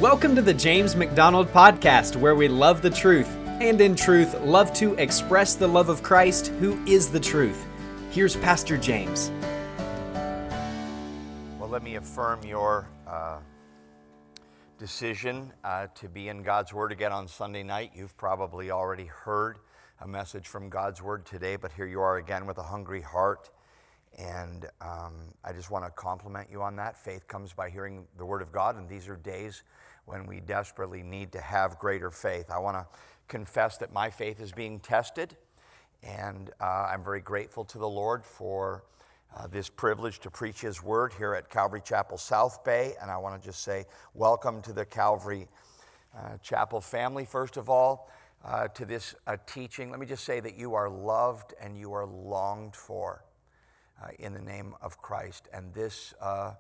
Welcome to the James McDonald Podcast, where we love the truth, and in truth, love to express the love of Christ, who is the truth. Here's Pastor James. Well, let me affirm your decision to be in God's Word again on Sunday night. You've probably already heard a message from God's Word today, but here you are again with a hungry heart. And I just want to compliment you on that. Faith comes by hearing the Word of God, and these are days when we desperately need to have greater faith. I want to confess that my faith is being tested, and I'm very grateful to the Lord for this privilege to preach His Word here at Calvary Chapel South Bay. And I want to just say welcome to the Calvary Chapel family, first of all, to this teaching. Let me just say that you are loved and you are longed for in the name of Christ. And this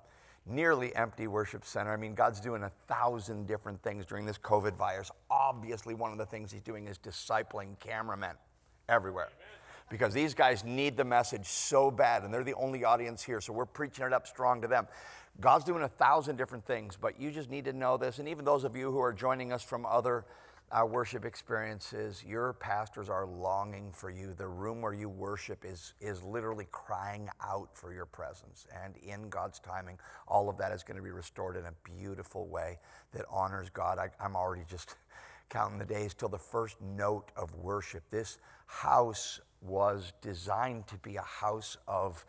nearly empty worship center, I mean, God's doing 1,000 different things during this COVID virus. Obviously, one of the things He's doing is discipling cameramen everywhere. Because these guys need the message so bad, and they're the only audience here, so we're preaching it up strong to them. God's doing 1,000 different things, but you just need to know this. And even those of you who are joining us from other worship experiences, your pastors are longing for you. The room where you worship is literally crying out for your presence. And in God's timing, all of that is going to be restored in a beautiful way that honors God. I'm already just counting the days till the first note of worship. This house was designed to be a house of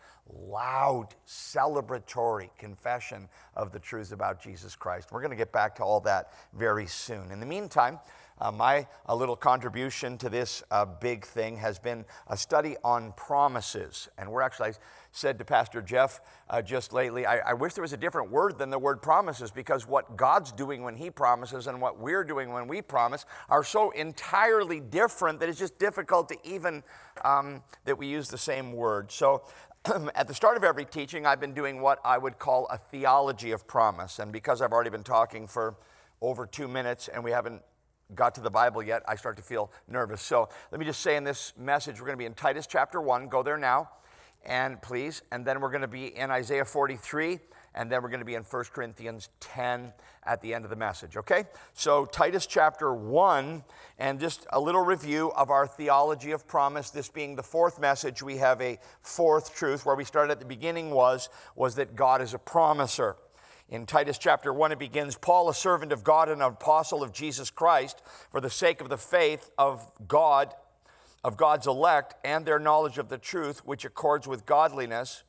loud, celebratory confession of the truths about Jesus Christ. We're going to get back to all that very soon. In the meantime, my little contribution to this big thing has been a study on promises. And we're actually, I said to Pastor Jeff just lately, I wish there was a different word than the word promises, because what God's doing when He promises and what we're doing when we promise are so entirely different that it's just difficult to even that we use the same word. So at the start of every teaching, I've been doing what I would call a theology of promise. And because I've already been talking for over 2 minutes and we haven't got to the Bible yet, I start to feel nervous. So let me just say in this message, we're going to be in Titus chapter 1. Go there now, and please. And then we're going to be in Isaiah 43, and then we're going to be in 1 Corinthians 10 at the end of the message, okay? So Titus chapter 1, and just a little review of our theology of promise. This being the fourth message, we have a fourth truth. Where we started at the beginning was that God is a promiser. In Titus chapter 1, it begins, Paul, a servant of God and an apostle of Jesus Christ, for the sake of the faith of God, of God's elect, and their knowledge of the truth, which accords with godliness.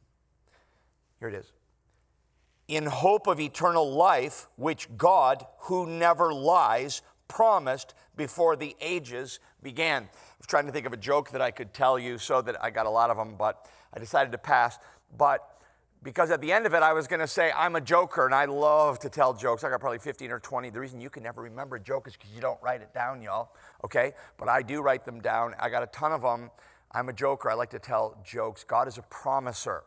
Here it is. In hope of eternal life, which God, who never lies, promised before the ages began. I was trying to think of a joke that I could tell you, so that I got a lot of them, but I decided to pass. But because at the end of it, I was going to say, I'm a joker, and I love to tell jokes. I got probably 15 or 20. The reason you can never remember a joke is because you don't write it down, y'all, okay? But I do write them down. I got a ton of them. I'm a joker. I like to tell jokes. God is a promiser.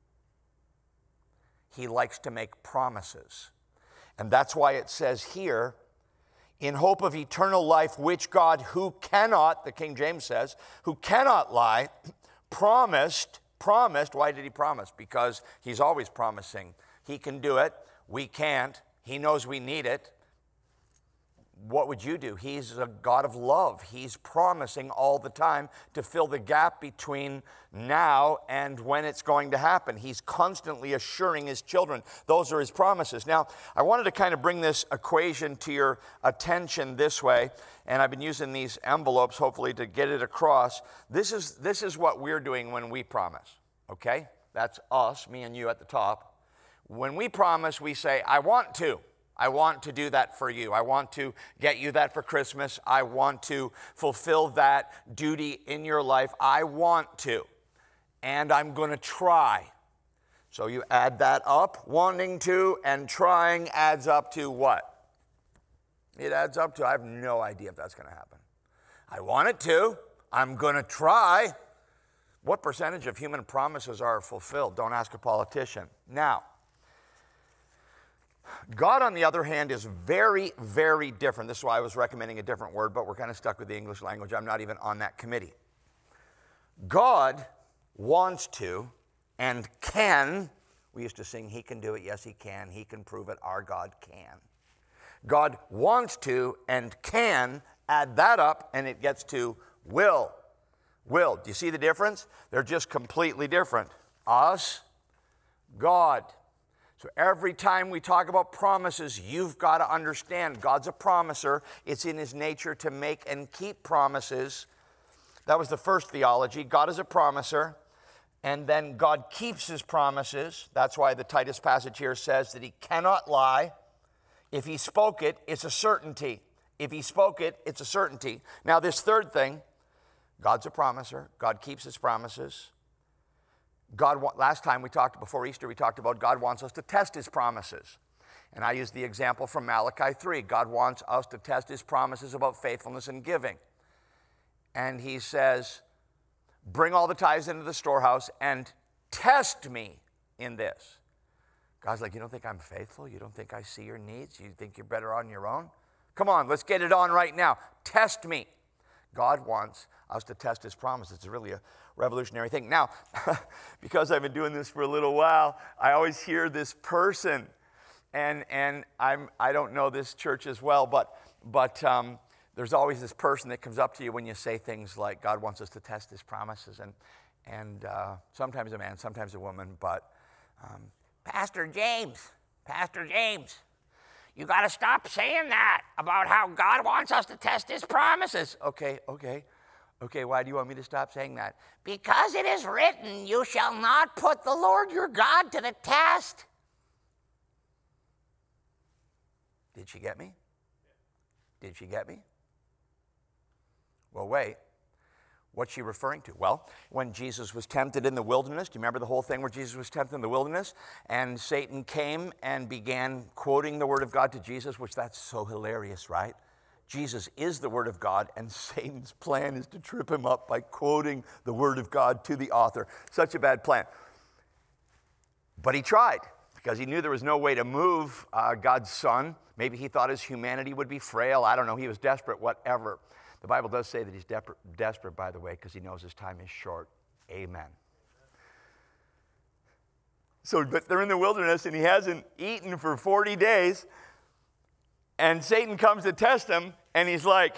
He likes to make promises. And that's why it says here, in hope of eternal life, which God, who cannot, the King James says, who cannot lie, promised. Why did He promise? Because He's always promising. He can do it. We can't. He knows we need it. What would you do? He's a God of love. He's promising all the time to fill the gap between now and when it's going to happen. He's constantly assuring His children. Those are His promises. Now, I wanted to kind of bring this equation to your attention this way, and I've been using these envelopes, hopefully, to get it across. This is what we're doing when we promise, okay? That's us, me and you at the top. When we promise, we say, I want to. I want to do that for you. I want to get you that for Christmas. I want to fulfill that duty in your life. I want to. And I'm going to try. So you add that up. Wanting to and trying adds up to what? It adds up to, I have no idea if that's going to happen. I want it to. I'm going to try. What percentage of human promises are fulfilled? Don't ask a politician. Now, God, on the other hand, is very, very different. This is why I was recommending a different word, but we're kind of stuck with the English language. I'm not even on that committee. God wants to and can. We used to sing, He can do it. Yes, He can. He can prove it. Our God can. God wants to and can add that up, and it gets to will. Will. Do you see the difference? They're just completely different. Us, God. So every time we talk about promises, you've got to understand God's a promiser. It's in his nature to make and keep promises. That was the first theology. God is a promiser, and then God keeps his promises. That's why the Titus passage here says that he cannot lie. If he spoke it, it's a certainty. If he spoke it, it's a certainty. Now this third thing, God's a promiser. God keeps his promises. Last time before Easter, we talked about God wants us to test his promises. And I used the example from Malachi 3. God wants us to test his promises about faithfulness and giving. And he says, bring all the tithes into the storehouse and test me in this. God's like, you don't think I'm faithful? You don't think I see your needs? You think you're better on your own? Come on, let's get it on right now. Test me. God wants us to test his promises. It's really a revolutionary thing. Now, because I've been doing this for a little while, I always hear this person, and I don't know this church as well, but there's always this person that comes up to you when you say things like, God wants us to test his promises, and sometimes a man, sometimes a woman, but Pastor James, you got to stop saying that about how God wants us to test his promises. Okay, why do you want me to stop saying that? Because it is written, you shall not put the Lord your God to the test. Did she get me? Did she get me? Well, wait. What's she referring to? Well, when Jesus was tempted in the wilderness, do you remember the whole thing where Jesus was tempted in the wilderness? And Satan came and began quoting the word of God to Jesus, which that's so hilarious, right? Jesus is the word of God, and Satan's plan is to trip him up by quoting the word of God to the author. Such a bad plan. But he tried, because he knew there was no way to move God's son. Maybe he thought his humanity would be frail. I don't know. He was desperate, whatever. The Bible does say that he's desperate, by the way, because he knows his time is short. Amen. So, but they're in the wilderness, and he hasn't eaten for 40 days. And Satan comes to test him, and he's like,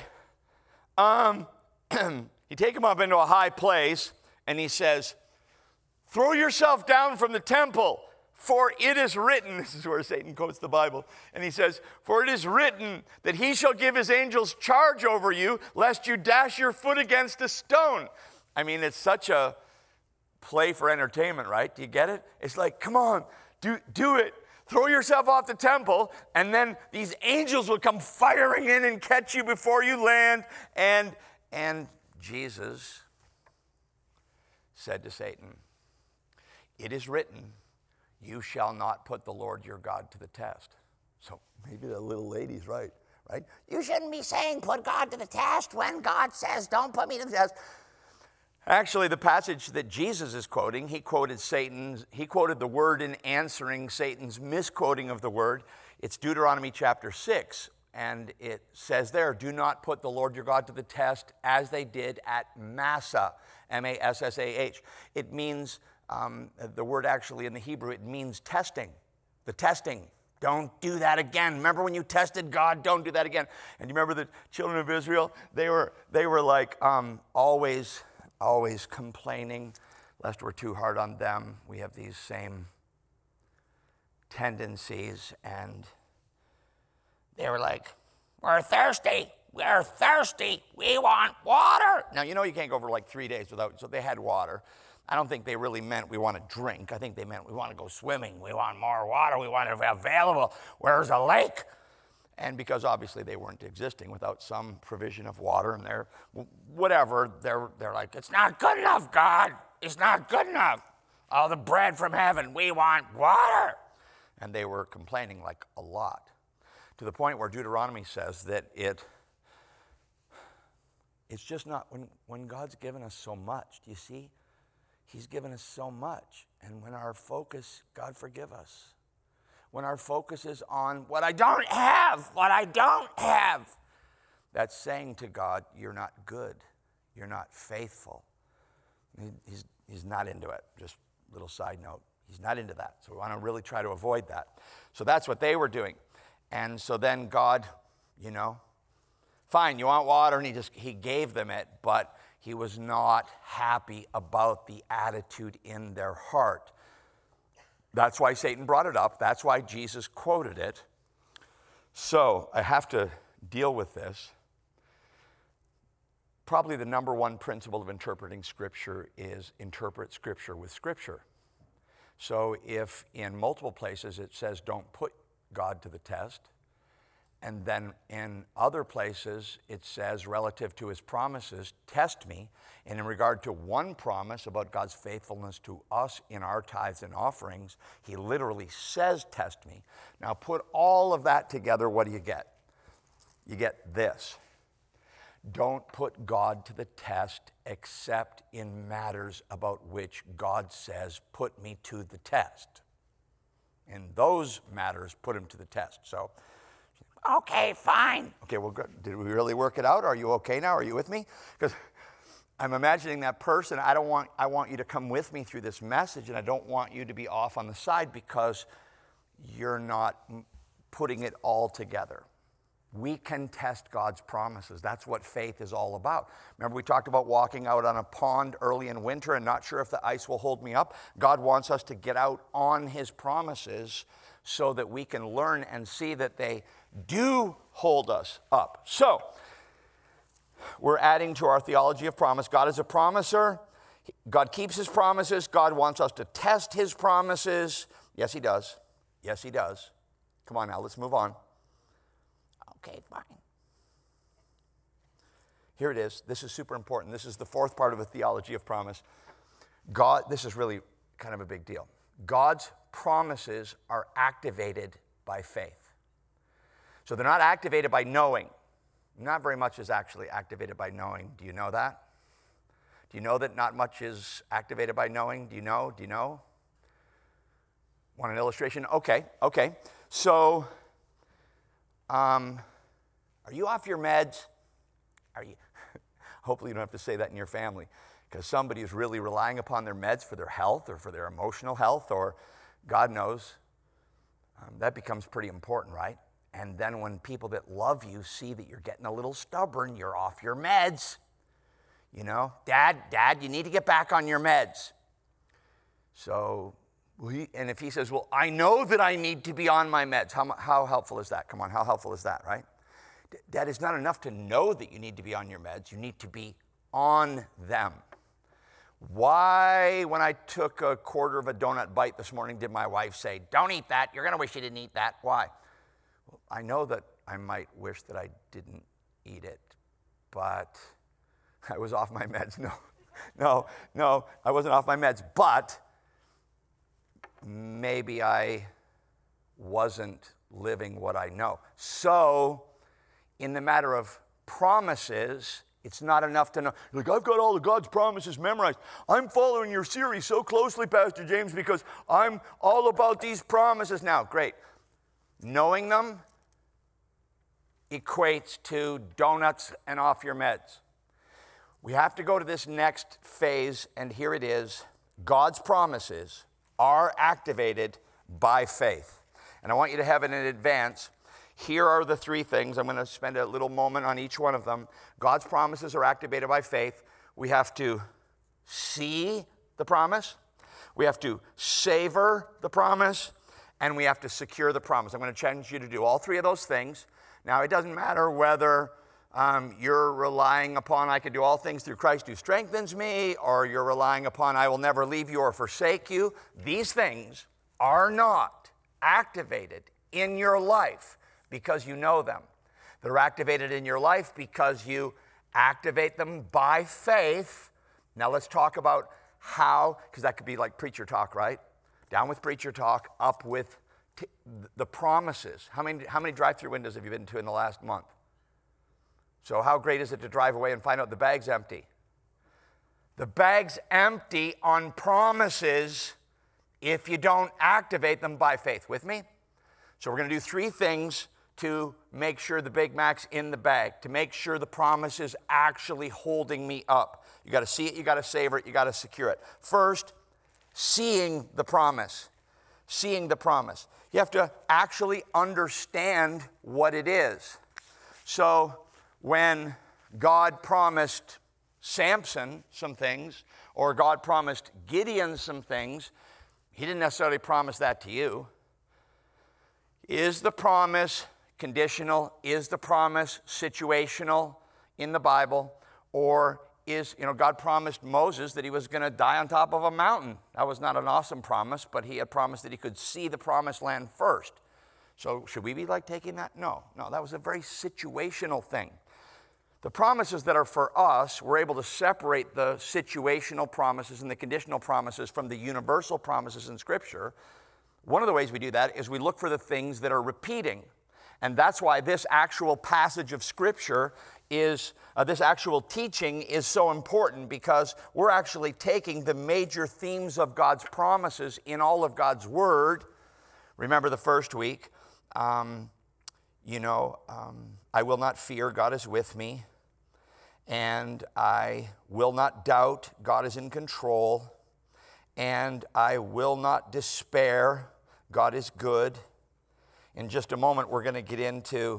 he take him up into a high place, and he says, throw yourself down from the temple, for it is written, this is where Satan quotes the Bible, and he says, for it is written that he shall give his angels charge over you, lest you dash your foot against a stone. I mean, it's such a play for entertainment, right? Do you get it? It's like, come on, do it. Throw yourself off the temple, and then these angels will come firing in and catch you before you land. And Jesus said to Satan, it is written, you shall not put the Lord your God to the test. So maybe the little lady's right? You shouldn't be saying put God to the test when God says don't put me to the test. Actually, the passage that Jesus is quoting, he quoted the word in answering Satan's misquoting of the word. It's Deuteronomy chapter 6, and it says there, do not put the Lord your God to the test as they did at Massah, M-A-S-S-A-H. It means, the word actually in the Hebrew, it means testing, the testing. Don't do that again. Remember when you tested God? Don't do that again. And you remember the children of Israel? They were like always complaining lest we're too hard on them. We have these same tendencies, and they were like, we're thirsty, we want water. Now, you know you can't go for like 3 days without, so they had water. I don't think they really meant we want to drink. I think they meant we want to go swimming. We want more water. We want it available. Where's a lake? And because obviously they weren't existing without some provision of water, and they're like, it's not good enough, God. It's not good enough. All the bread from heaven, we want water. And they were complaining like a lot, to the point where Deuteronomy says that it's just not, when God's given us so much, do you see? He's given us so much. And when our focus, God forgive us, when our focus is on what I don't have, that's saying to God, you're not good, you're not faithful. He's not into it. Just a little side note. He's not into that. So we want to really try to avoid that. So that's what they were doing. And so then God, fine, you want water? And he gave them it, but he was not happy about the attitude in their heart. That's why Satan brought it up. That's why Jesus quoted it. So I have to deal with this. Probably the number one principle of interpreting Scripture is interpret Scripture with Scripture. So if in multiple places it says don't put God to the test, and then in other places it says relative to his promises, test me, and in regard to one promise about God's faithfulness to us in our tithes and offerings, he literally says test me. Now put all of that together, what do you get? You get this. Don't put God to the test except in matters about which God says, put me to the test. In those matters, put him to the test. So, okay, fine. Okay, well, good. Did we really work it out? Are you okay now? Are you with me? Because I'm imagining that person. I want you to come with me through this message, and I don't want you to be off on the side because you're not putting it all together. We can test God's promises. That's what faith is all about. Remember we talked about walking out on a pond early in winter and not sure if the ice will hold me up? God wants us to get out on his promises so that we can learn and see that they do hold us up. So, we're adding to our theology of promise. God is a promiser. God keeps his promises. God wants us to test his promises. Yes, he does. Yes, he does. Come on now, let's move on. Okay, fine. Here it is. This is super important. This is the fourth part of a theology of promise. God, this is really kind of a big deal. God's promises are activated by faith. So they're not activated by knowing. Not very much is actually activated by knowing. Do you know that? Do you know that not much is activated by knowing? Do you know? Do you know? Want an illustration? Okay. So, are you off your meds? Are you? Hopefully you don't have to say that in your family, because somebody is really relying upon their meds for their health or for their emotional health, or God knows, that becomes pretty important, right? And then when people that love you see that you're getting a little stubborn, you're off your meds. Dad, you need to get back on your meds. So, and if he says, well, I know that I need to be on my meds, how helpful is that? Come on, how helpful is that, right? Dad, it's not enough to know that you need to be on your meds. You need to be on them. Why, when I took a quarter of a donut bite this morning, did my wife say, don't eat that. You're going to wish you didn't eat that. Why? Well, I know that I might wish that I didn't eat it, but I was off my meds. No, I wasn't off my meds, but maybe I wasn't living what I know. So, in the matter of promises, it's not enough to know. Like, I've got all of God's promises memorized. I'm following your series so closely, Pastor James, because I'm all about these promises now. Great. Knowing them equates to donuts and off your meds. We have to go to this next phase, and here it is. God's promises are activated by faith. And I want you to have it in advance. Here are the three things. I'm going to spend a little moment on each one of them. God's promises are activated by faith. We have to see the promise. We have to savor the promise. And we have to secure the promise. I'm going to challenge you to do all three of those things. Now, it doesn't matter whether you're relying upon I can do all things through Christ who strengthens me, or you're relying upon I will never leave you or forsake you. These things are not activated in your life because you know them. They're activated in your life because you activate them by faith. Now let's talk about how, because that could be like preacher talk, right? Down with preacher talk, up with the promises. How many drive-through windows have you been to in the last month? So how great is it to drive away and find out the bag's empty? The bag's empty on promises if you don't activate them by faith. With me? So we're going to do three things to make sure the Big Mac's in the bag, to make sure the promise is actually holding me up. You got to see it, you got to savor it, you got to secure it. First, seeing the promise. Seeing the promise. You have to actually understand what it is. So when God promised Samson some things, or God promised Gideon some things, he didn't necessarily promise that to you. Is the promise conditional? Is the promise situational in the Bible? Or is, God promised Moses that he was going to die on top of a mountain. That was not an awesome promise, but he had promised that he could see the promised land first. So should we be like taking that? No, that was a very situational thing. The promises that are for us, we're able to separate the situational promises and the conditional promises from the universal promises in Scripture. One of the ways we do that is we look for the things that are repeating. And that's why this actual passage of Scripture is, this actual teaching is so important, because we're actually taking the major themes of God's promises in all of God's Word. Remember the first week, I will not fear, God is with me. And I will not doubt, God is in control. And I will not despair, God is good. In just a moment, we're going to get into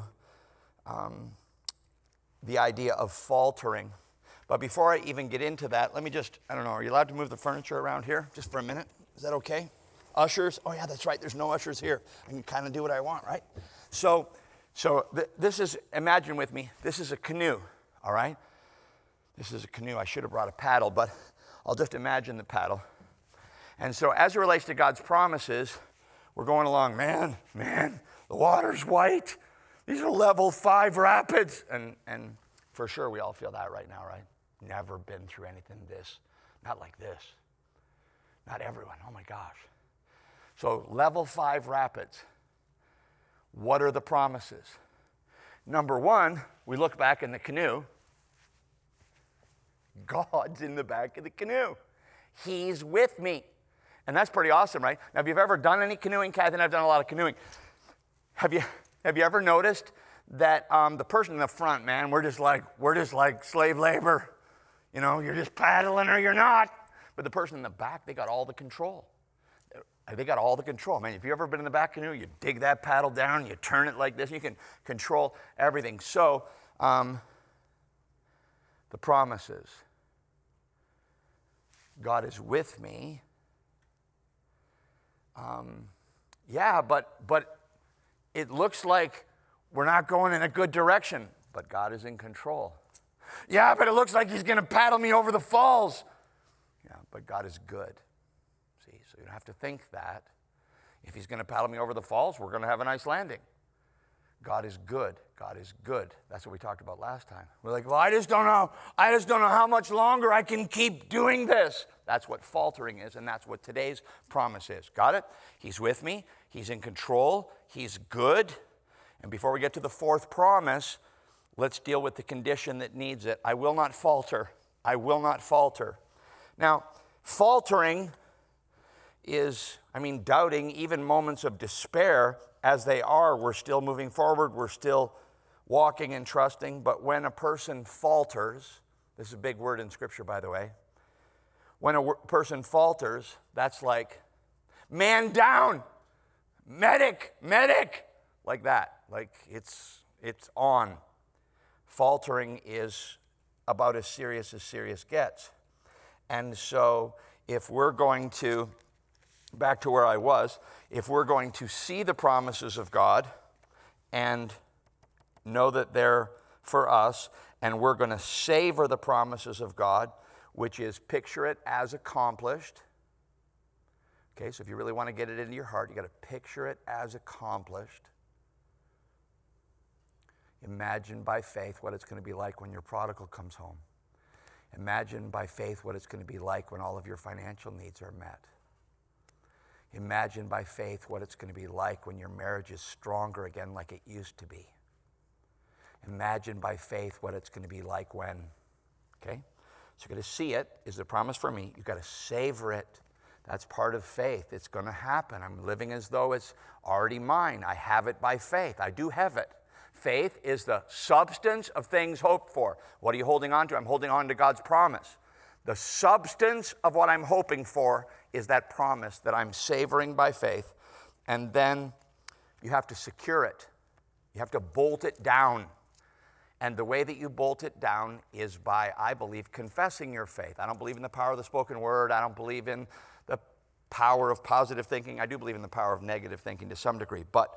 the idea of faltering. But before I even get into that, let me just, are you allowed to move the furniture around here just for a minute? Is that okay? Ushers? Oh yeah, that's right, there's no ushers here. I can kind of do what I want, right? So this is, imagine with me, this is a canoe, all right? This is a canoe. I should have brought a paddle, but I'll just imagine the paddle. And so as it relates to God's promises, we're going along, man, the water's white. These are level 5 rapids. And for sure we all feel that right now, right? Never been through anything not like this. Not everyone, oh my gosh. So level 5 rapids. What are the promises? Number one, we look back in the canoe. God's in the back of the canoe. He's with me. And that's pretty awesome, right? Now, if you've ever done any canoeing, Kathy and I've done a lot of canoeing. Have you ever noticed that the person in the front, man, we're just like slave labor. You're just paddling or you're not. But the person in the back, they got all the control. They got all the control. Man, if you've ever been in the back canoe, you dig that paddle down, you turn it like this, you can control everything. So, the promises. God is with me. But it looks like we're not going in a good direction, but God is in control. Yeah, but it looks like he's going to paddle me over the falls. Yeah, but God is good. See, so you don't have to think that. If he's going to paddle me over the falls, we're going to have a nice landing. God is good. God is good. That's what we talked about last time. We're like, well, I just don't know how much longer I can keep doing this. That's what faltering is, and that's what today's promise is. Got it? He's with me. He's in control. He's good. And before we get to the fourth promise, let's deal with the condition that needs it. I will not falter. I will not falter. Now, faltering is, doubting, even moments of despair, as they are, we're still moving forward, we're still walking and trusting. But when a person falters, this is a big word in Scripture, by the way. When a person falters, that's like, man down, medic, like that. Like it's on. Faltering is about as serious gets. And so if we're going to, back to where I was, if we're going to see the promises of God and know that they're for us, and we're going to savor the promises of God, which is picture it as accomplished. Okay, so if you really want to get it into your heart, you got to picture it as accomplished. Imagine by faith what it's going to be like when your prodigal comes home. Imagine by faith what it's going to be like when all of your financial needs are met. Imagine by faith what it's going to be like when your marriage is stronger again like it used to be. Imagine by faith what it's going to be like when, okay? So you've got to see it. Is the promise for me? You've got to savor it. That's part of faith. It's going to happen. I'm living as though it's already mine. I have it by faith. I do have it. Faith is the substance of things hoped for. What are you holding on to? I'm holding on to God's promise. The substance of what I'm hoping for is that promise that I'm savoring by faith. And then You have to secure it. You have to bolt it down. And the way that you bolt it down is by, I believe, confessing your faith. I don't believe in the power of the spoken word. I don't believe in the power of positive thinking. I do believe in the power of negative thinking to some degree. But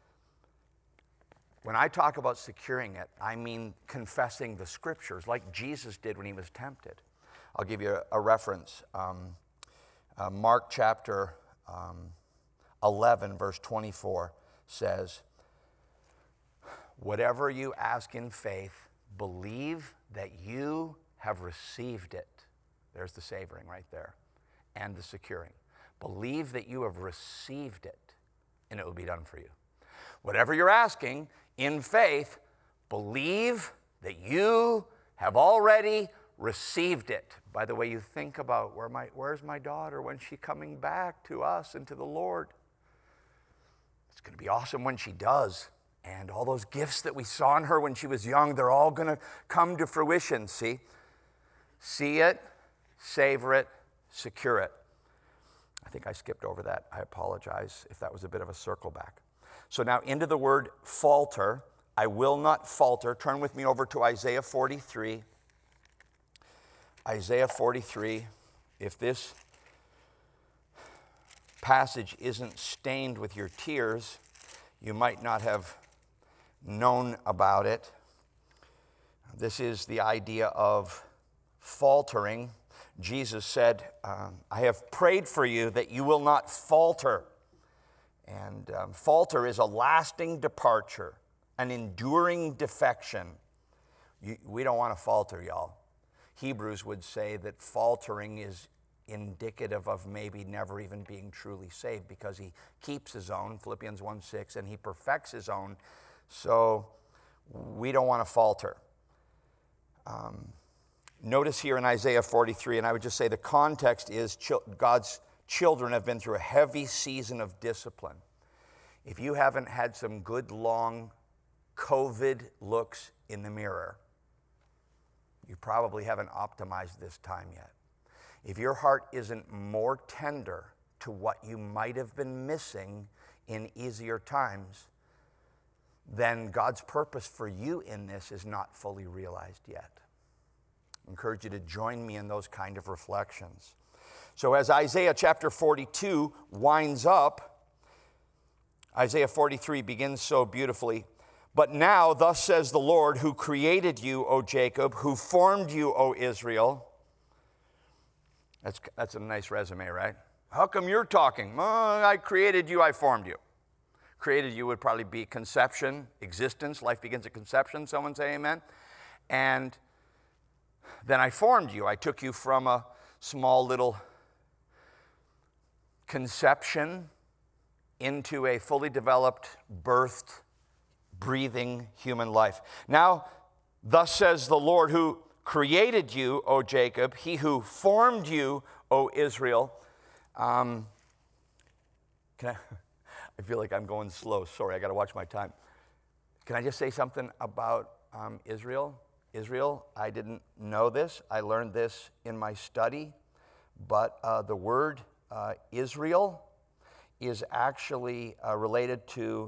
when I talk about securing it, I mean confessing the scriptures like Jesus did when he was tempted. I'll give you a reference. Mark chapter 11, verse 24 says, whatever you ask in faith, believe that you have received it. There's the savoring right there, and the securing. Believe that you have received it, and it will be done for you. Whatever you're asking in faith, believe that you have already received it. By the way, you think about where's my daughter? When's she coming back to us and to the Lord? It's going to be awesome when she does. And all those gifts that we saw in her when she was young, they're all going to come to fruition, see? See it, savor it, secure it. I think I skipped over that. I apologize if that was a bit of a circle back. So now into the word falter. I will not falter. Turn with me over to Isaiah 43. Isaiah 43. If this passage isn't stained with your tears, you might not have known about it. This is the idea of faltering. Jesus said, I have prayed for you that you will not falter. And falter is a lasting departure, an enduring defection. We don't want to falter, y'all. Hebrews would say that faltering is indicative of maybe never even being truly saved, because he keeps his own, Philippians 1:6, and he perfects his own. So we don't want to falter. Notice here in Isaiah 43, and I would just say the context is God's children have been through a heavy season of discipline. If you haven't had some good long COVID looks in the mirror, you probably haven't optimized this time yet. If your heart isn't more tender to what you might have been missing in easier times, then God's purpose for you in this is not fully realized yet. I encourage you to join me in those kind of reflections. So as Isaiah chapter 42 winds up, Isaiah 43 begins so beautifully. But now, thus says the Lord, who created you, O Jacob, who formed you, O Israel. That's a nice resume, right? How come you're talking? I created you, I formed you. Created you would probably be conception, existence. Life begins at conception. Someone say amen. And then I formed you. I took you from a small little conception into a fully developed, birthed, breathing human life. Now, thus says the Lord, who created you, O Jacob, he who formed you, O Israel. I feel like I'm going slow. Sorry, I got to watch my time. Can I just say something about Israel? Israel, I didn't know this. I learned this in my study. But the word Israel is actually related to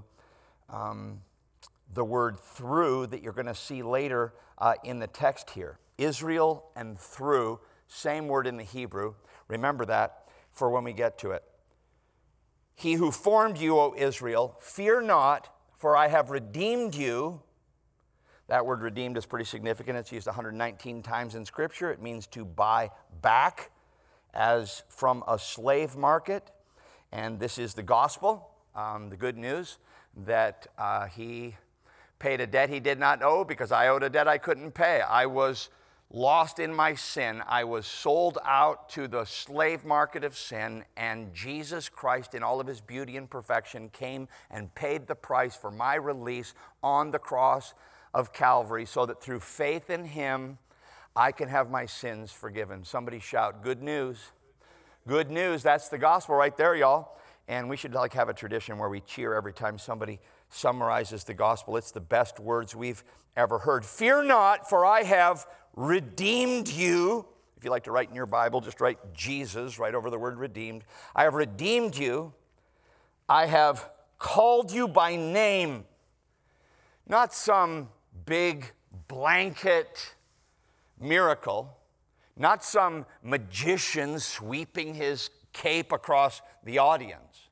the word through that you're going to see later in the text here. Israel and through, same word in the Hebrew. Remember that for when we get to it. He who formed you, O Israel, fear not, for I have redeemed you. That word redeemed is pretty significant. It's used 119 times in Scripture. It means to buy back as from a slave market. And this is the gospel, the good news, that he paid a debt he did not owe because I owed a debt I couldn't pay. I was lost in my sin. I was sold out to the slave market of sin, and Jesus Christ, in all of his beauty and perfection, came and paid the price for my release on the cross of Calvary, so that through faith in him, I can have my sins forgiven. Somebody shout, good news. Good news. That's the gospel right there, y'all. And we should have a tradition where we cheer every time somebody summarizes the gospel. It's the best words we've ever heard. Fear not, for I have redeemed you. If you like to write in your Bible, just write Jesus right over the word redeemed. I have redeemed you. I have called you by name. Not some big blanket miracle, not some magician sweeping his cape across the audience.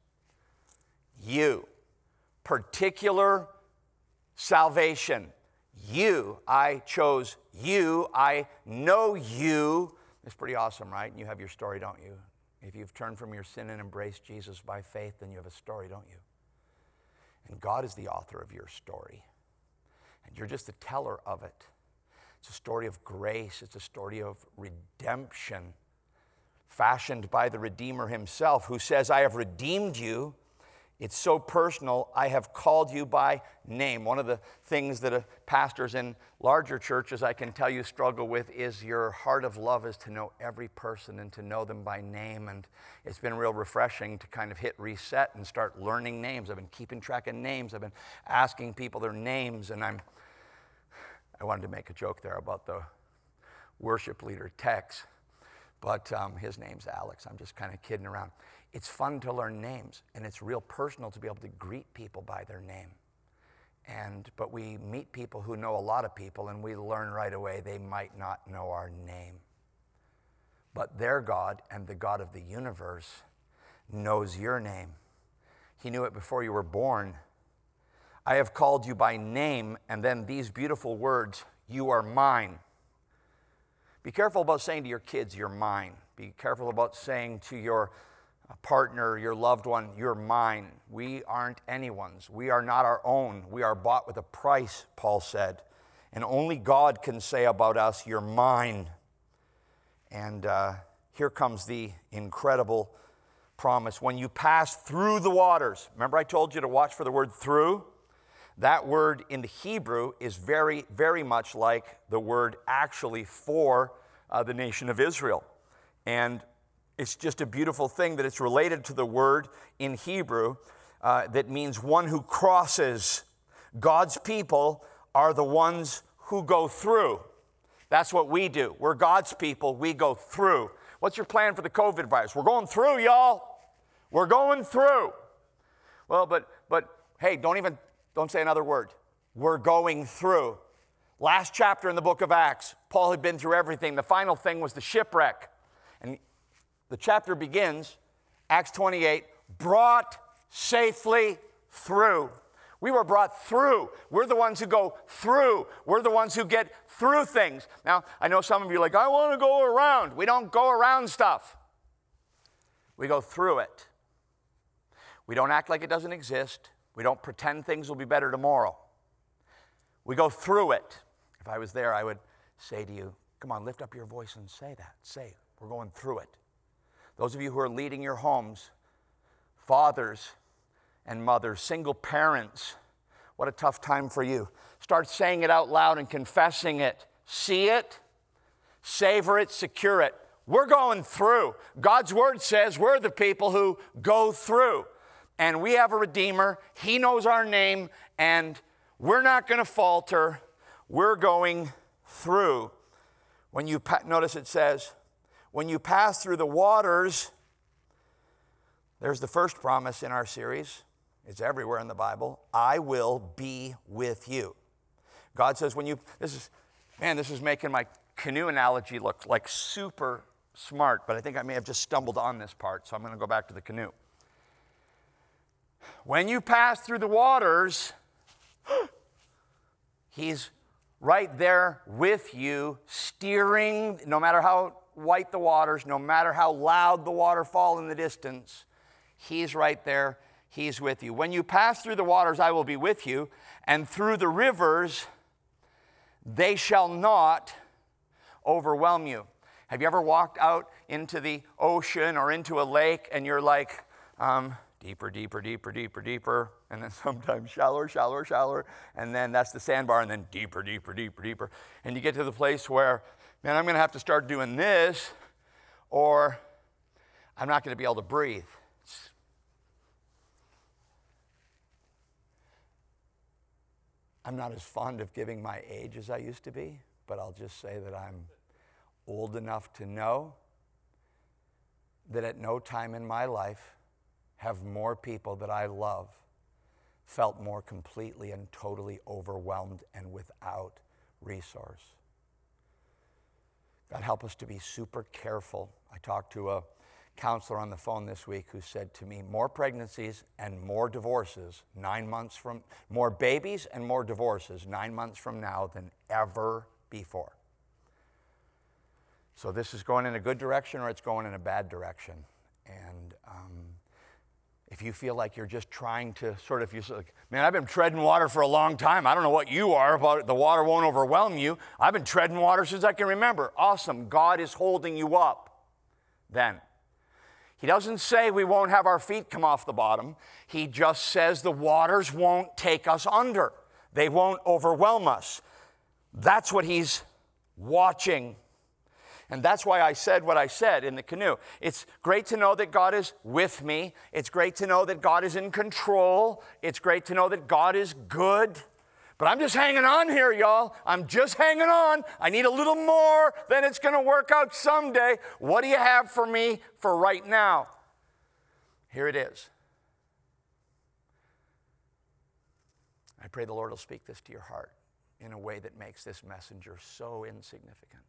You, particular salvation. You, I chose you, I know you. It's pretty awesome, right? And you have your story, don't you? If you've turned from your sin and embraced Jesus by faith, then you have a story, don't you? And God is the author of your story. And you're just the teller of it. It's a story of grace. It's a story of redemption, fashioned by the Redeemer himself, who says, I have redeemed you. It's so personal. I have called you by name. One of the things that pastors in larger churches, I can tell you, struggle with is your heart of love is to know every person and to know them by name. And it's been real refreshing to kind of hit reset and start learning names. I've been keeping track of names. I've been asking people their names. And I wanted to make a joke there about the worship leader, Tex. But his name's Alex. I'm just kind of kidding around. It's fun to learn names, and it's real personal to be able to greet people by their name. But we meet people who know a lot of people, and we learn right away they might not know our name. But their God and the God of the universe knows your name. He knew it before you were born. I have called you by name, and then these beautiful words, you are mine. Be careful about saying to your kids, you're mine. Be careful about saying to your partner, your loved one, you're mine. We aren't anyone's. We are not our own. We are bought with a price, Paul said. And only God can say about us, you're mine. And here comes the incredible promise. When you pass through the waters, remember I told you to watch for the word through? That word in the Hebrew is very, very much like the word actually for the nation of Israel. And it's just a beautiful thing that it's related to the word in Hebrew that means one who crosses. God's people are the ones who go through. That's what we do. We're God's people. We go through. What's your plan for the COVID virus? We're going through, y'all. We're going through. Well, but hey, don't say another word. We're going through. Last chapter in the book of Acts, Paul had been through everything. The final thing was the shipwreck. And the chapter begins, Acts 28, brought safely through. We were brought through. We're the ones who go through. We're the ones who get through things. Now, I know some of you are like, I want to go around. We don't go around stuff. We go through it. We don't act like it doesn't exist. We don't pretend things will be better tomorrow. We go through it. If I was there, I would say to you, come on, lift up your voice and say that. Say, we're going through it. Those of you who are leading your homes, fathers and mothers, single parents, what a tough time for you. Start saying it out loud and confessing it. See it, savor it, secure it. We're going through. God's word says we're the people who go through. And we have a Redeemer. He knows our name, and we're not going to falter. We're going through. When you notice it says, when you pass through the waters, there's the first promise in our series. It's everywhere in the Bible. I will be with you. God says this is making my canoe analogy look like super smart, but I think I may have just stumbled on this part, so I'm going to go back to the canoe. When you pass through the waters, he's right there with you, steering, no matter how white the waters, no matter how loud the waterfall in the distance, he's right there, he's with you. When you pass through the waters, I will be with you, and through the rivers, they shall not overwhelm you. Have you ever walked out into the ocean or into a lake and you're like, deeper, deeper, deeper, deeper, deeper, and then sometimes shallower, shallower, shallower, and then that's the sandbar, and then deeper, deeper, deeper, deeper, and you get to the place where, man, I'm going to have to start doing this, or I'm not going to be able to breathe. I'm not as fond of giving my age as I used to be, but I'll just say that I'm old enough to know that at no time in my life have more people that I love felt more completely and totally overwhelmed and without resource. God, help us to be super careful. I talked to a counselor on the phone this week who said to me, more pregnancies and more divorces 9 months from, more babies and more divorces 9 months from now than ever before. So this is going in a good direction or it's going in a bad direction. And if you feel like you're just trying to sort of, man, I've been treading water for a long time. I don't know what you are about it. The water won't overwhelm you. I've been treading water since I can remember. Awesome. God is holding you up then. He doesn't say we won't have our feet come off the bottom. He just says the waters won't take us under. They won't overwhelm us. That's what he's watching. And that's why I said what I said in the canoe. It's great to know that God is with me. It's great to know that God is in control. It's great to know that God is good. But I'm just hanging on here, y'all. I'm just hanging on. I need a little more, then it's going to work out someday. What do you have for me for right now? Here it is. I pray the Lord will speak this to your heart in a way that makes this messenger so insignificant.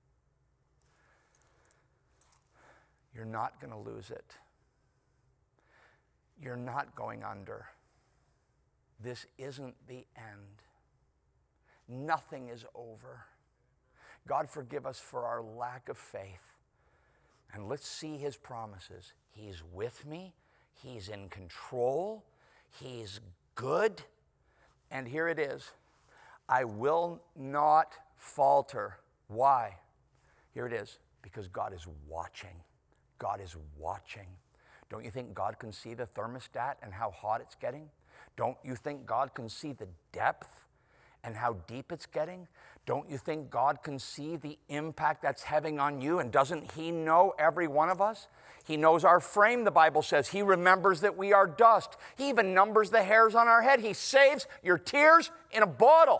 You're not going to lose it. You're not going under. This isn't the end. Nothing is over. God, forgive us for our lack of faith. And let's see his promises. He's with me. He's in control. He's good. And here it is. I will not falter. Why? Here it is. Because God is watching. God is watching. Don't you think God can see the thermostat and how hot it's getting? Don't you think God can see the depth and how deep it's getting? Don't you think God can see the impact that's having on you? And doesn't he know every one of us? He knows our frame, the Bible says. He remembers that we are dust. He even numbers the hairs on our head. He saves your tears in a bottle.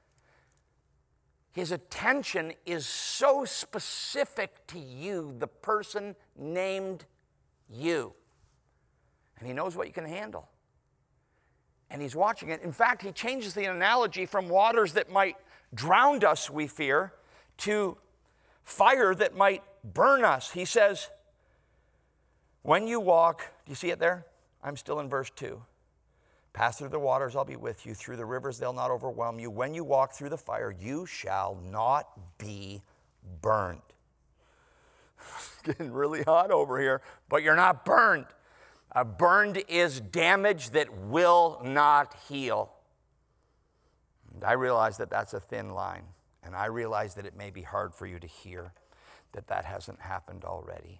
His attention is so specific to you, the person named you. And he knows what you can handle. And he's watching it. In fact, he changes the analogy from waters that might drown us, we fear, to fire that might burn us. He says, when you walk, do you see it there? I'm still in verse 2. Pass through the waters, I'll be with you. Through the rivers, they'll not overwhelm you. When you walk through the fire, you shall not be burned. It's getting really hot over here, but you're not burned. Burned is damage that will not heal. And I realize that that's a thin line, and I realize that it may be hard for you to hear that that hasn't happened already.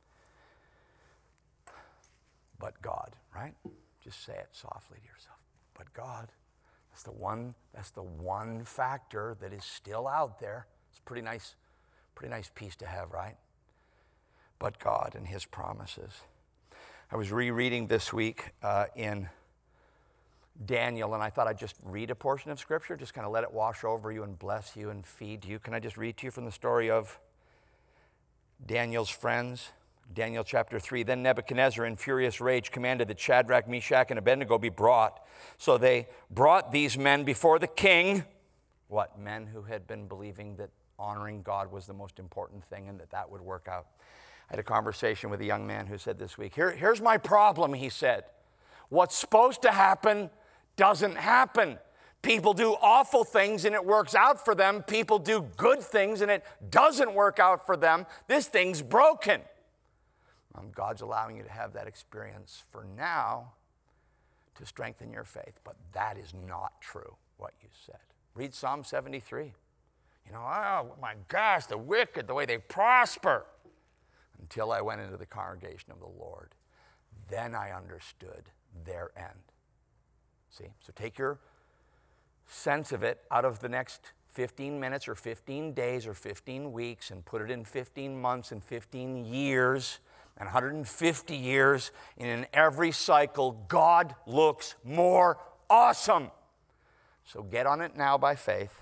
But God, right? Just say it softly to yourself. But God, that's the one factor that is still out there. It's a pretty nice piece to have, right? But God and his promises. I was rereading this week in Daniel, and I thought I'd just read a portion of Scripture, just kind of let it wash over you and bless you and feed you. Can I just read to you from the story of Daniel's friends? Daniel chapter 3, then Nebuchadnezzar in furious rage commanded that Shadrach, Meshach, and Abednego be brought. So they brought these men before the king. What? Men who had been believing that honoring God was the most important thing and that would work out. I had a conversation with a young man who said this week, here's my problem, he said. What's supposed to happen doesn't happen. People do awful things and it works out for them. People do good things and it doesn't work out for them. This thing's broken. God's allowing you to have that experience for now to strengthen your faith. But that is not true, what you said. Read Psalm 73. Oh my gosh, the wicked, the way they prosper. Until I went into the congregation of the Lord. Then I understood their end. See? So take your sense of it out of the next 15 minutes or 15 days or 15 weeks and put it in 15 months and 15 years and 150 years. And in every cycle, God looks more awesome. So get on it now by faith.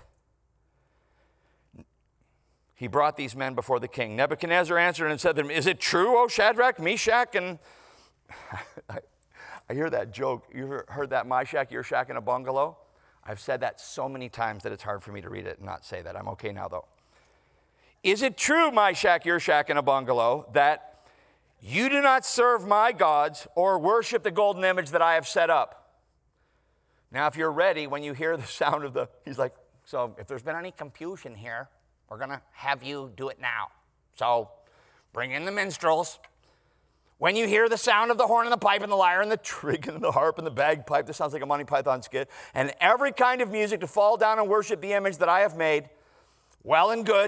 He brought these men before the king. Nebuchadnezzar answered and said to them, is it true, O Shadrach, Meshach, and I hear that joke. You ever heard that, my shack, your shack in a bungalow? I've said that so many times that it's hard for me to read it and not say that. I'm okay now, though. Is it true, my shack, your shack in a bungalow, that you do not serve my gods or worship the golden image that I have set up? Now, if you're ready, when you hear the sound of the, he's like, so if there's been any confusion here, we're going to have you do it now. So bring in the minstrels. When you hear the sound of the horn and the pipe and the lyre and the trig and the harp and the bagpipe, this sounds like a Monty Python skit, and every kind of music to fall down and worship the image that I have made, well and good.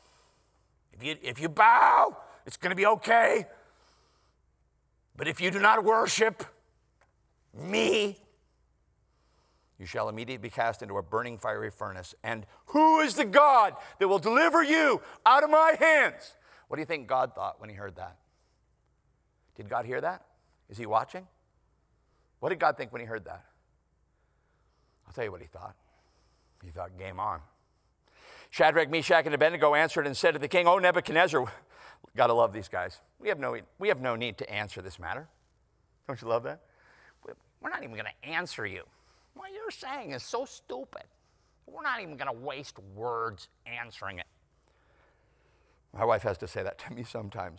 If you bow, it's going to be okay. But if you do not worship me, you shall immediately be cast into a burning fiery furnace. And who is the God that will deliver you out of my hands? What do you think God thought when he heard that? Did God hear that? Is he watching? What did God think when he heard that? I'll tell you what he thought. He thought, game on. Shadrach, Meshach, and Abednego answered and said to the king, O Nebuchadnezzar, gotta love these guys. We have no need to answer this matter. Don't you love that? We're not even going to answer you. What you're saying is so stupid. We're not even going to waste words answering it. My wife has to say that to me sometimes.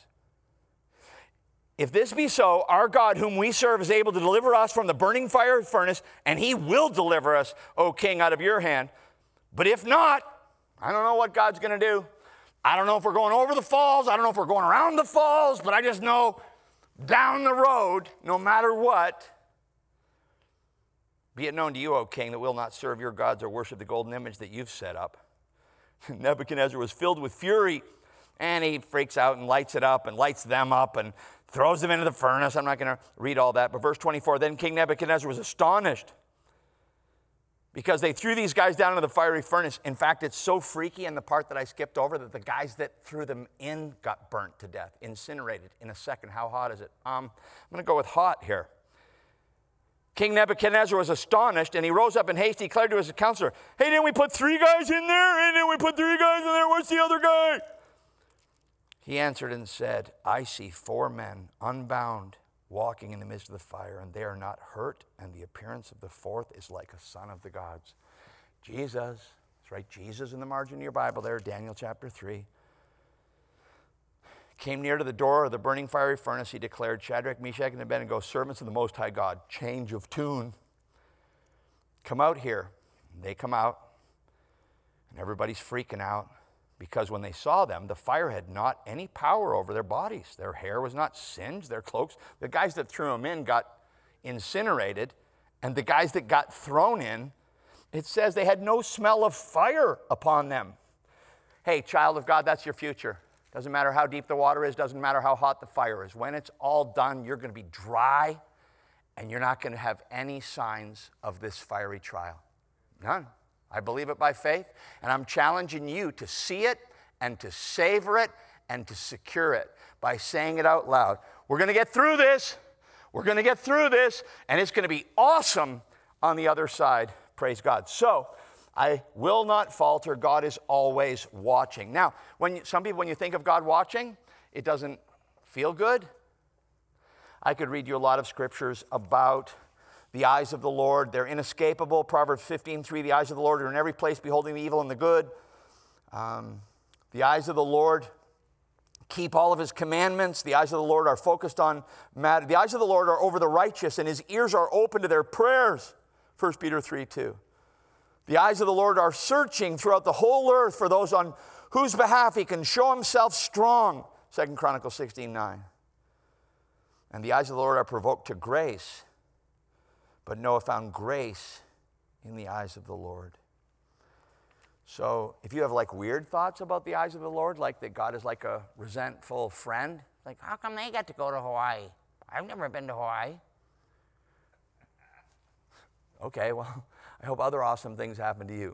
If this be so, our God whom we serve is able to deliver us from the burning fire furnace, and he will deliver us, O king, out of your hand. But if not, I don't know what God's going to do. I don't know if we're going over the falls. I don't know if we're going around the falls, but I just know down the road, no matter what, be it known to you, O king, that we'll not serve your gods or worship the golden image that you've set up. Nebuchadnezzar was filled with fury, and he freaks out and lights it up and lights them up and throws them into the furnace. I'm not going to read all that, but verse 24, then King Nebuchadnezzar was astonished because they threw these guys down into the fiery furnace. In fact, it's so freaky in the part that I skipped over that the guys that threw them in got burnt to death, incinerated in a second. How hot is it? I'm going to go with hot here. King Nebuchadnezzar was astonished, and he rose up in haste. He declared to his counselor, hey, didn't we put 3 guys in there? Hey, didn't we put 3 guys in there? Where's the other guy? He answered and said, I see 4 men unbound walking in the midst of the fire, and they are not hurt, and the appearance of the 4th is like a son of the gods. Jesus, that's right, Jesus in the margin of your Bible there, Daniel chapter 3. Came near to the door of the burning fiery furnace. He declared, Shadrach, Meshach, and Abednego, servants of the Most High God. Change of tune. Come out here. And they come out, and everybody's freaking out because when they saw them, the fire had not any power over their bodies. Their hair was not singed, their cloaks. The guys that threw them in got incinerated, and the guys that got thrown in, it says they had no smell of fire upon them. Hey, child of God, that's your future. Doesn't matter how deep the water is, doesn't matter how hot the fire is. When it's all done, you're going to be dry, and you're not going to have any signs of this fiery trial. None. I believe it by faith, and I'm challenging you to see it and to savor it and to secure it by saying it out loud. We're going to get through this. We're going to get through this, and it's going to be awesome on the other side. Praise God. So, I will not falter. God is always watching. Now, some people, when you think of God watching, it doesn't feel good. I could read you a lot of scriptures about the eyes of the Lord. They're inescapable. Proverbs 15:3, the eyes of the Lord are in every place, beholding the evil and the good. The eyes of the Lord keep all of his commandments. The eyes of the Lord are focused on matter. The eyes of the Lord are over the righteous, and his ears are open to their prayers. 1 Peter 3:2. The eyes of the Lord are searching throughout the whole earth for those on whose behalf he can show himself strong. 2 Chronicles 16:9. And the eyes of the Lord are provoked to grace, but Noah found grace in the eyes of the Lord. So if you have like weird thoughts about the eyes of the Lord, like that God is like a resentful friend, like how come they get to go to Hawaii? I've never been to Hawaii. Okay, well, I hope other awesome things happen to you.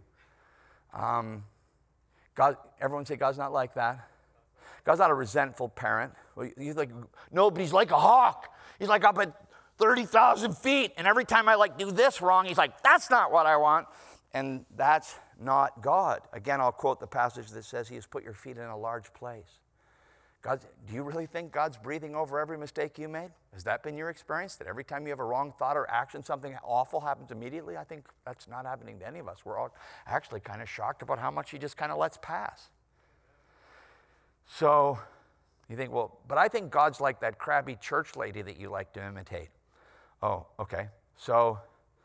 God, everyone say God's not like that. God's not a resentful parent. He's like, no, but he's like a hawk. He's like up at 30,000 feet, and every time I do this wrong, he's like, that's not what I want. And that's not God. Again, I'll quote the passage that says he has put your feet in a large place. Do you really think God's breathing over every mistake you made? Has that been your experience? That every time you have a wrong thought or action, something awful happens immediately? I think that's not happening to any of us. We're all actually kind of shocked about how much he just kind of lets pass. So you think, well, but I think God's like that crabby church lady that you like to imitate. Oh, okay. So,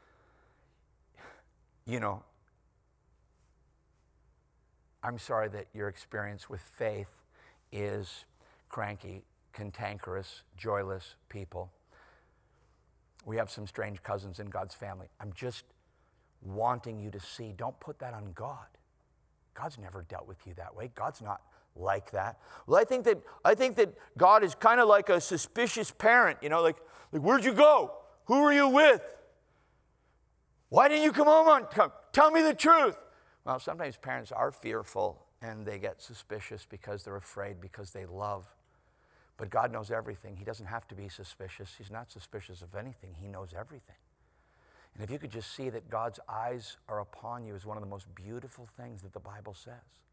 I'm sorry that your experience with faith is cranky, cantankerous, joyless people. We have some strange cousins in God's family. I'm just wanting you to see, don't put that on God. God's never dealt with you that way. God's not like that. Well, I think that God is kind of like a suspicious parent, like where'd you go? Who were you with? Why didn't you come home on time? Tell me the truth. Well, sometimes parents are fearful and they get suspicious because they're afraid, because they love. But God knows everything. He doesn't have to be suspicious. He's not suspicious of anything. He knows everything. And if you could just see that God's eyes are upon you is one of the most beautiful things that the Bible says.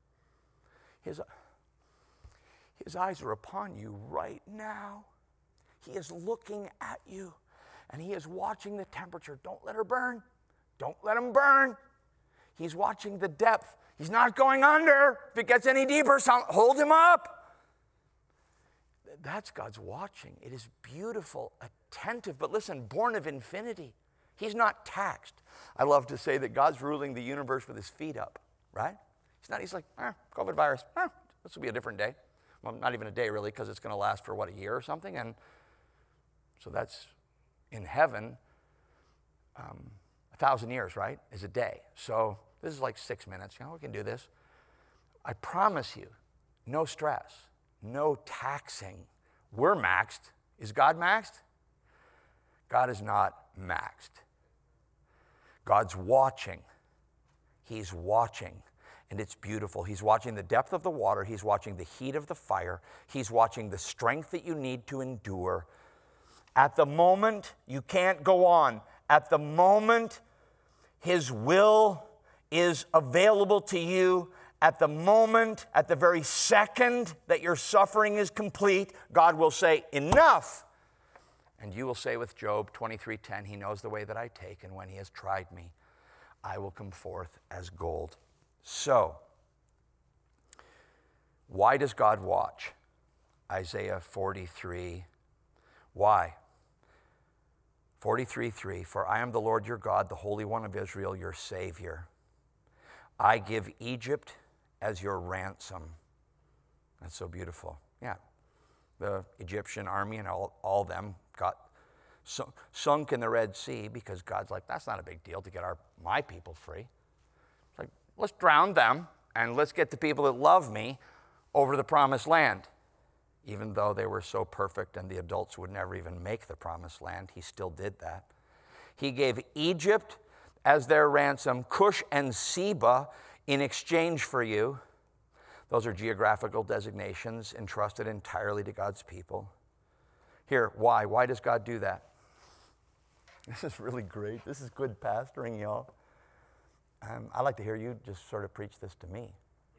His eyes are upon you right now. He is looking at you, and he is watching the temperature. Don't let her burn. Don't let him burn. He's watching the depth. He's not going under. If it gets any deeper, hold him up. That's God's watching. It is beautiful, attentive, but listen, born of infinity. He's not taxed. I love to say that God's ruling the universe with his feet up, right? He's like, COVID virus, this will be a different day. Well, not even a day really, because it's going to last for, a year or something? And so that's in heaven, 1,000 years, right, is a day. So this is like 6 minutes. We can do this. I promise you, no stress, no taxing. We're maxed. Is God maxed? God is not maxed. God's watching. He's watching. And it's beautiful. He's watching the depth of the water. He's watching the heat of the fire. He's watching the strength that you need to endure. At the moment, you can't go on. At the moment, his will is available to you. At the moment, at the very second that your suffering is complete, God will say, enough. And you will say with Job 23:10, he knows the way that I take, and when he has tried me, I will come forth as gold. So, why does God watch? Isaiah 43. Why? 43:3, for I am the Lord your God, the Holy One of Israel, your Savior. I give Egypt as your ransom. That's so beautiful. Yeah, the Egyptian army and all them got sunk in the Red Sea because God's like, that's not a big deal to get my people free. It's like, let's drown them and let's get the people that love me over the promised land. Even though they were so perfect and the adults would never even make the promised land, he still did that. He gave Egypt as their ransom, Cush and Seba in exchange for you. Those are geographical designations entrusted entirely to God's people. Here, why? Why does God do that? This is really great. This is good pastoring, y'all. I'd like to hear you just sort of preach this to me.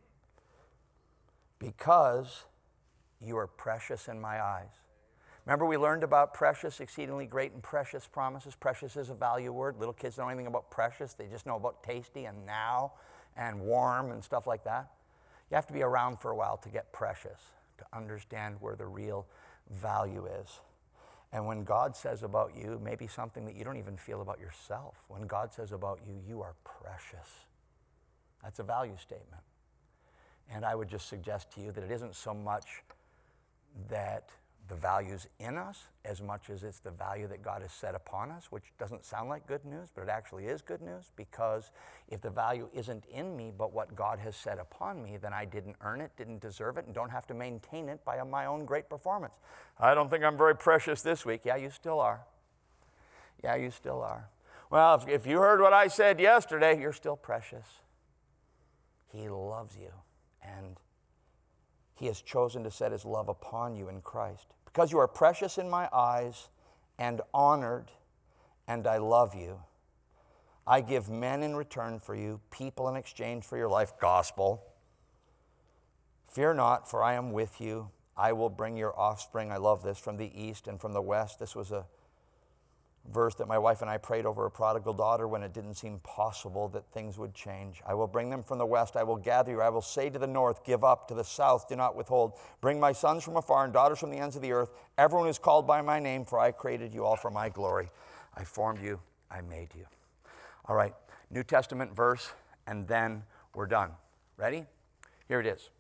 Because you are precious in my eyes. Remember we learned about precious, exceedingly great and precious promises. Precious is a value word. Little kids don't know anything about precious. They just know about tasty and now and warm and stuff like that. You have to be around for a while to get precious, to understand where the real value is. And when God says about you, maybe something that you don't even feel about yourself. When God says about you, you are precious. That's a value statement. And I would just suggest to you that it isn't so much that the value's in us as much as it's the value that God has set upon us, which doesn't sound like good news, but it actually is good news, because if the value isn't in me but what God has set upon me, then I didn't earn it, didn't deserve it, and don't have to maintain it by my own great performance. I don't think I'm very precious this week. Yeah, you still are. Yeah, you still are. Well, if you heard what I said yesterday, you're still precious. He loves you, and he has chosen to set his love upon you in Christ. Because you are precious in my eyes and honored, and I love you. I give men in return for you, people in exchange for your life, gospel. Fear not, for I am with you. I will bring your offspring, I love this, from the east and from the west. This was a verse that my wife and I prayed over a prodigal daughter when it didn't seem possible that things would change. I will bring them from the west. I will gather you. I will say to the north, give up. To the south, do not withhold. Bring my sons from afar and daughters from the ends of the earth. Everyone is called by my name, for I created you all for my glory. I formed you. I made you. All right, New Testament verse, and then we're done. Ready? Here it is.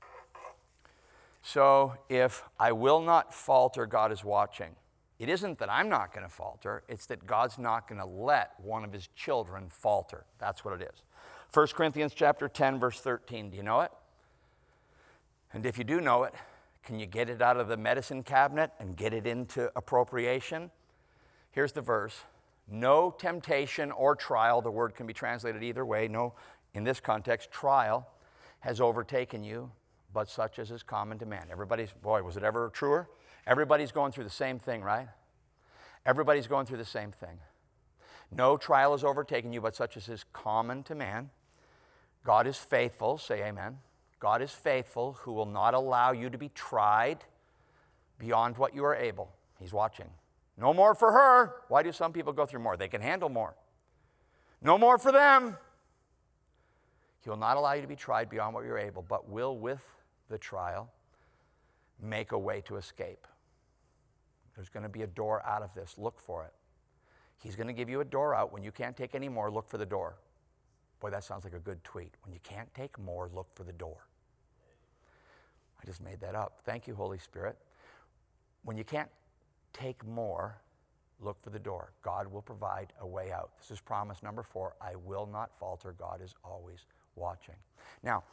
So if I will not falter, God is watching. It isn't that I'm not going to falter. It's that God's not going to let one of his children falter. That's what it is. 1 Corinthians chapter 10, verse 13. Do you know it? And if you do know it, can you get it out of the medicine cabinet and get it into appropriation? Here's the verse. No temptation or trial, the word can be translated either way. No, in this context, trial has overtaken you, but such as is common to man. Everybody's, boy, was it ever truer? Everybody's going through the same thing, right? Everybody's going through the same thing. No trial has overtaken you, but such as is common to man. God is faithful, say amen. God is faithful, who will not allow you to be tried beyond what you are able. He's watching. No more for her. Why do some people go through more? They can handle more. No more for them. He will not allow you to be tried beyond what you're able, but will, with the trial, make a way to escape. There's going to be a door out of this. Look for it. He's going to give you a door out. When you can't take any more, look for the door. Boy, that sounds like a good tweet. When you can't take more, look for the door. I just made that up. Thank you, Holy Spirit. When you can't take more, look for the door. God will provide a way out. This is promise number 4. I will not falter. God is always watching. Now,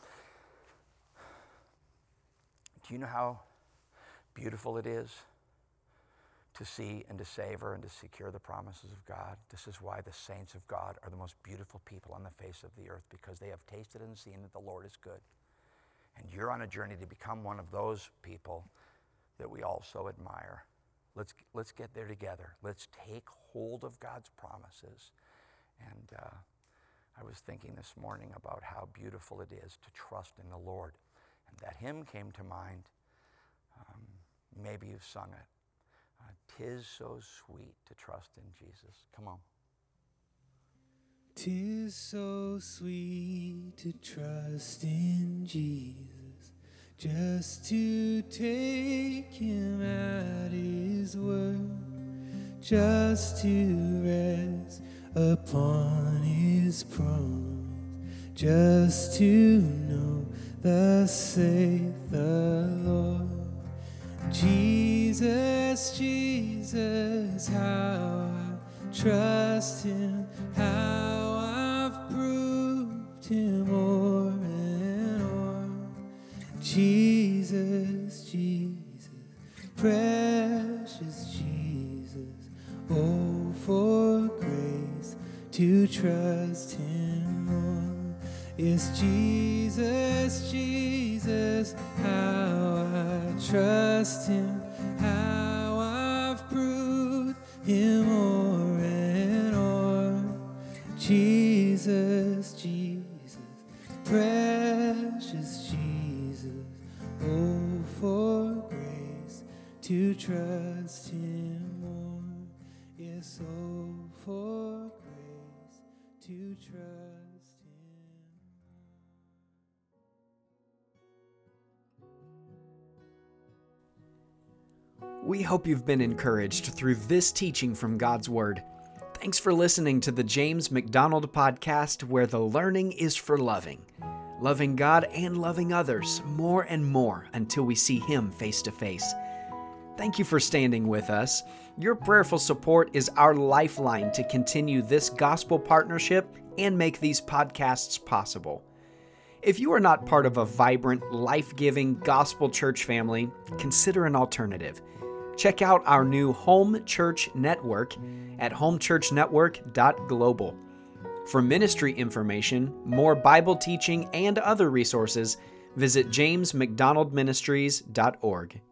do you know how beautiful it is to see and to savor and to secure the promises of God? This is why the saints of God are the most beautiful people on the face of the earth, because they have tasted and seen that the Lord is good. And you're on a journey to become one of those people that we also admire. Let's get there together. Let's take hold of God's promises. And I was thinking this morning about how beautiful it is to trust in the Lord. And that hymn came to mind. Maybe you've sung it. 'Tis so sweet to trust in Jesus. Come on. 'Tis so sweet to trust in Jesus, just to take him at his word, just to rest upon his promise, just to know thus saith the Lord. Jesus, Jesus, how I trust him, how I've proved him o'er and o'er. Jesus, Jesus, precious Jesus, oh, for grace to trust him more. Yes, Jesus, Jesus, how I trust him, how I've proved him o'er and o'er. Jesus, Jesus, precious Jesus, oh, for grace to trust him more. Yes, oh, for grace to trust him. We hope you've been encouraged through this teaching from God's Word. Thanks for listening to the James MacDonald Podcast, where the learning is for loving God and loving others more and more until we see Him face to face. Thank you for standing with us. Your prayerful support is our lifeline to continue this gospel partnership and make these podcasts possible. If you are not part of a vibrant, life-giving gospel church family, consider an alternative. Check out our new Home Church Network at homechurchnetwork.global. For ministry information, more Bible teaching, and other resources, visit jamesmacdonaldministries.org.